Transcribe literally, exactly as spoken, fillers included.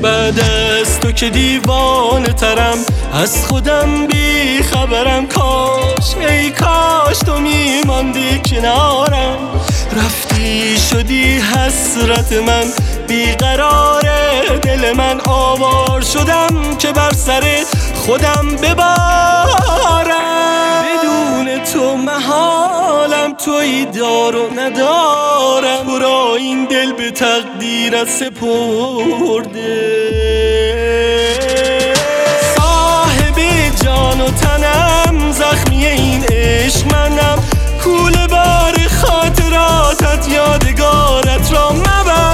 بعد از تو که دیوانه ترم، از خودم بی خبرم. کاش ای کاش تو میماندی کنارم، رفتی شدی حسرت من، بیقرار دل من. آوار شدم که بر سر خودم ببارم، بدون تو محالم، تویی دار و ندارم. تو را این دل به تقدیرت سپرده، صاحب جان و تنم، زخمی این عشق منم. کوله بار خاطراتت، یادگارت را مبر.